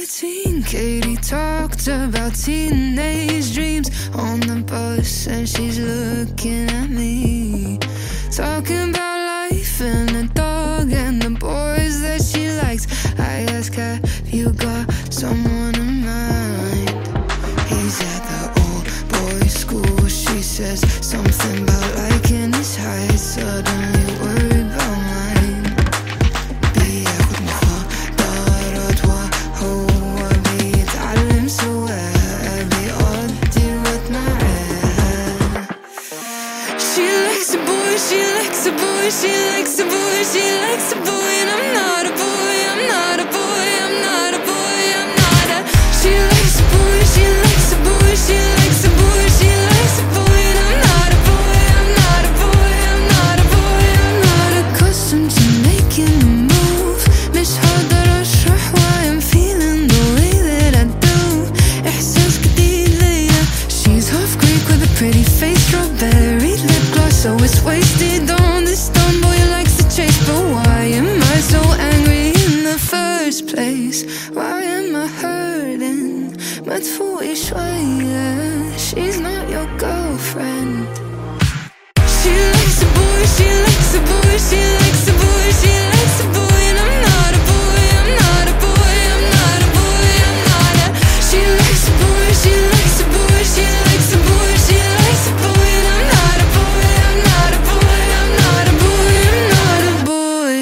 13, Katie talked about teenage dreams on the bus, and she's looking at me, talking about life and a dog and the boys that she likes. I ask, have you got someone in mind? He's at the old boys' school. She says something about liking his height, suddenly worried about mine. بياخد مخدرات وهو بيتعلم سواقة، بيقضي وقت معاه. She likes a boy, she likes a boy, she likes a boy, she likes a boy, and I'm not a boy, I'm not a boy, I'm not a boy, I'm not a. She likes a boy, she likes a boy, she likes a boy, she likes a boy, and I'm not a boy, I'm not a boy, I'm not a boy, I'm not accustomed to making a move. مش هقدر اشرح why I'm feeling the way that I do. إحساس جديد ليا. She's half Greek with a pretty face, strawberry lip gloss, so it's wasted on this dumb boy who likes to chase. But why am I so angry in the first place? Why am I hurting? مدفوعي شوية. She's not your girlfriend. She likes a boy, she likes a boy, she likes a boy, she likes a boy, and I'm not a boy, I'm not a boy, I'm not a boy, I'm not a. She likes a boy, she likes a boy, she likes a boy, she likes a boy, and I'm not a boy, I'm not a boy, I'm not a boy, I'm not a boy.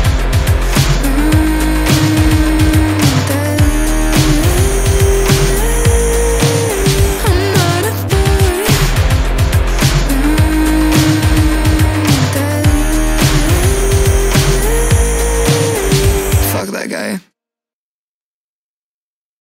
I'm not a boy. Fuck that guy.